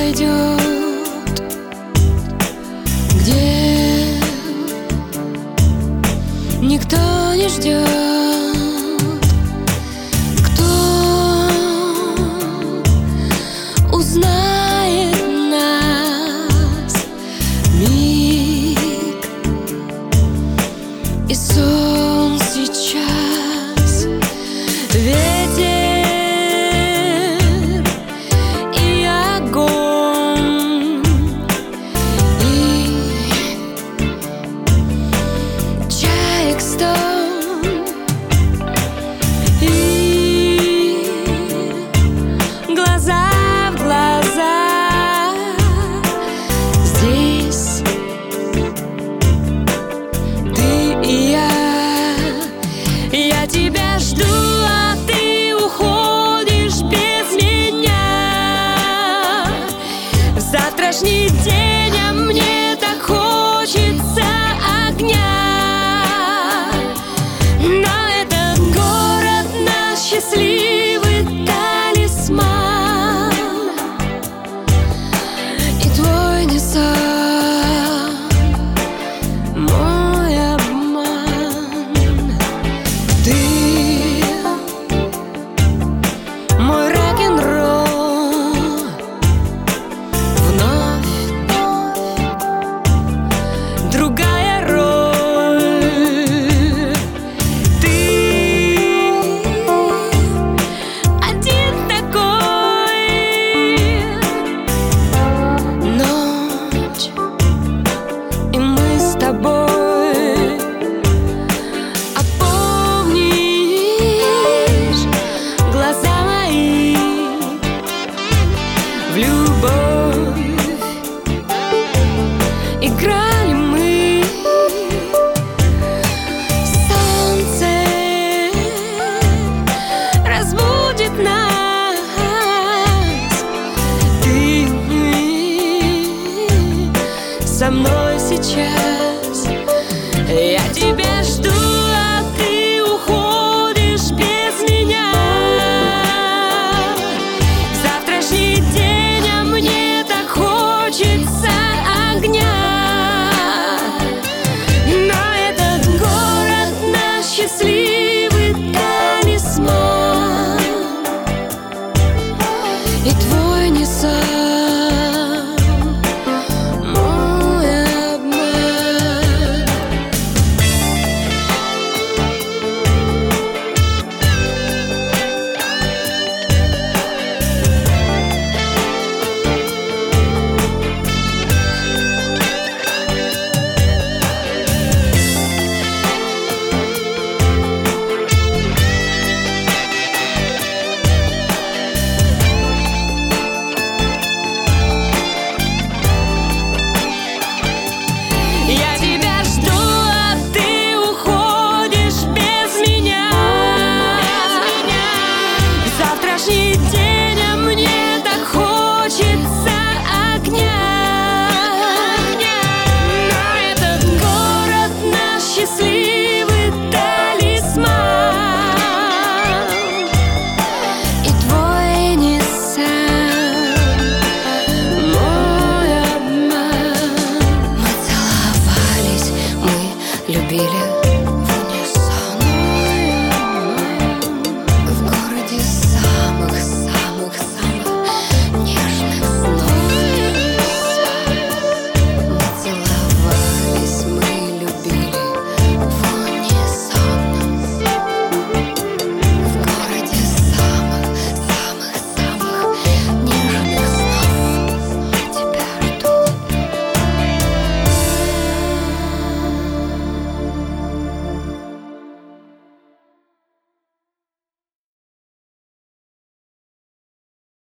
ведет, где никто не ждет. Кто узнает нас? Миг и сон сейчас. Ветер и огонь, и чаек стон, и глаза в глаза. Здесь ты и я тебя жду, а ты уходишь без меня. В завтрашний день, а мне так хочется огня. Но этот город наш счастливый талисман, и твой не сон, мой обман. Ты мой